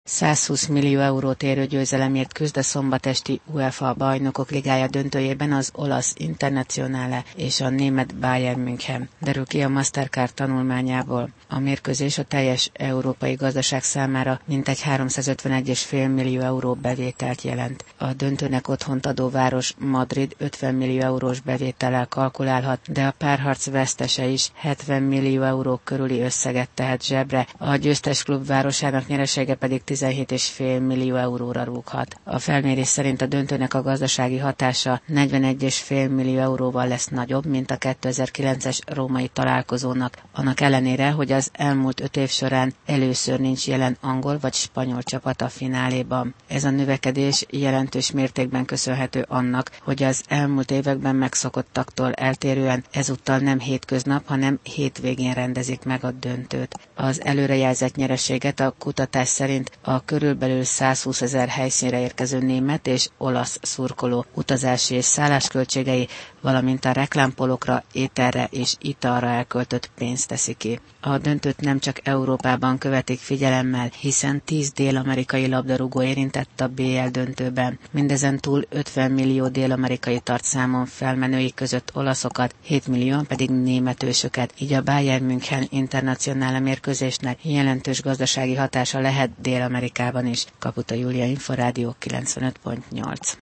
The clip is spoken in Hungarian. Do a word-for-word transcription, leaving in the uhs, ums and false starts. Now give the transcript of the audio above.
százhúsz millió eurót érő győzelemért küzd a szombatesti UEFA bajnokok ligája döntőjében az olasz Internazionale és a német Bayern München, derül ki a Mastercard tanulmányából. A mérkőzés a teljes európai gazdaság számára mintegy háromszázötvenegy egész öt millió euró bevételt jelent. A döntőnek otthont adó város Madrid ötven millió eurós bevétellel kalkulálhat, de a párharc vesztese is hetven millió euró körüli összeget tehet zsebre, a győztes klub városának nyeresége pedig tizenhét egész öt millió euróra rúghat. A felmérés szerint a döntőnek a gazdasági hatása negyvenegy egész öt millió euróval lesz nagyobb, mint a kétezer-kilences római találkozónak, annak ellenére, hogy az elmúlt öt év során először nincs jelen angol vagy spanyol csapat a fináléban. Ez a növekedés jelentős mértékben köszönhető annak, hogy az elmúlt években megszokottaktól eltérően ezúttal nem hétköznap, hanem hétvégén rendezik meg a döntőt. Az előrejelzett nyereséget a kutatás szerint a körülbelül százhúszezer helyszínre érkező német és olasz szurkoló utazási és szállásköltségei, valamint a reklámpolókra, ételre és italra elköltött pénzt teszi ki. A döntőt nem csak Európában követik figyelemmel, hiszen tíz dél-amerikai labdarúgó érintett a bé el döntőben. Mindezen túl ötven millió dél-amerikai tart számon felmenői között olaszokat, hét millióan pedig német ősöket, így a Bayern München Internazionale mérkőzésnek jelentős gazdasági hatása lehet Dél-Amerikában is. Kaputa Júlia, Inforádió kilencvenöt pont nyolc.